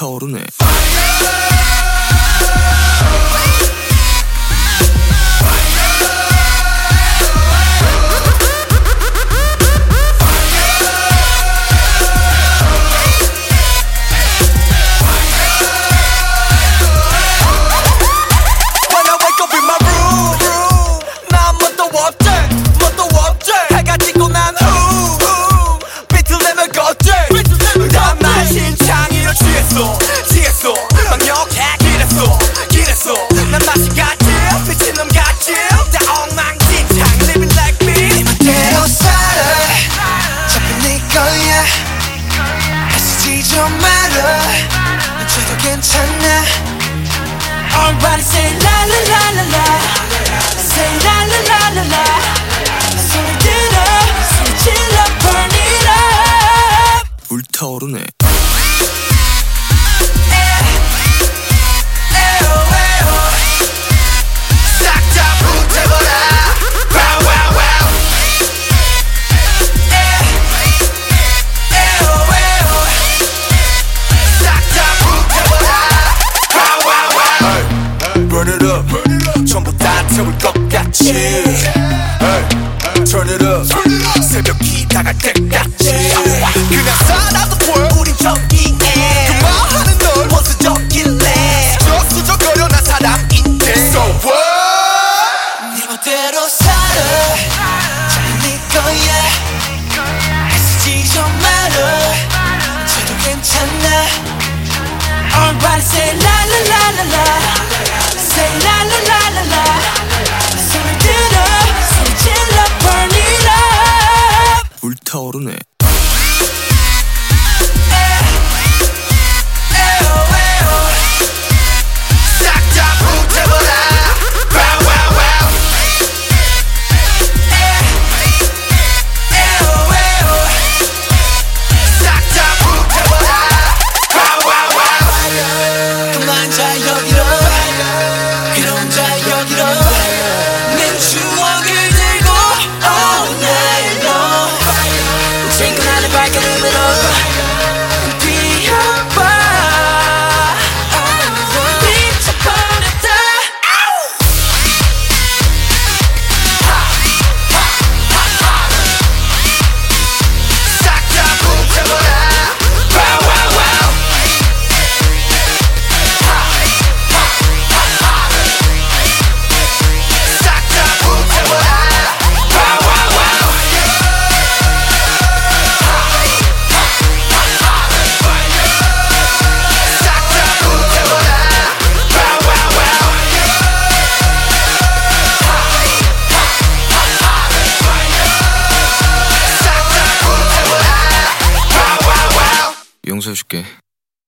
불타오르네. 취했어 막역해 길했어 난 맛이 같지 미친놈 같지 다 엉망진창 living like me 네 멋대로 살아 자꾸 네 거야 애쓰지 좀 말아 어째도 괜찮아 Everybody say la la la la la say la la la la la 소리 들어 소리 질러 burn it up 불타오르네. Burn it up 전부 다 태울 것 같이 Turn it up 새벽이 다갈 때까지 그냥 살아도 보여 우린 저기에 그만하는 널 원수적일래 수적거려 난 사람인데 So what 네 멋대로 살아 잘 네 거야 애쓰지 좀 말아 저도 괜찮아 Everybody say la la la la la Say la la la la la 소리 들어 소리 질러 burn it up 불타오르네. 싹 다 불태워라 Wow wow wow 싹 다 불태워라 Wow wow wow 그만 자 여기로 그런 자 여기로 내 추억을 들고 all night long 친근한 발걸음으로 뛰어봐 미쳐버렸다 싹 다 불태워라 Wow wow wow 용서해줄게.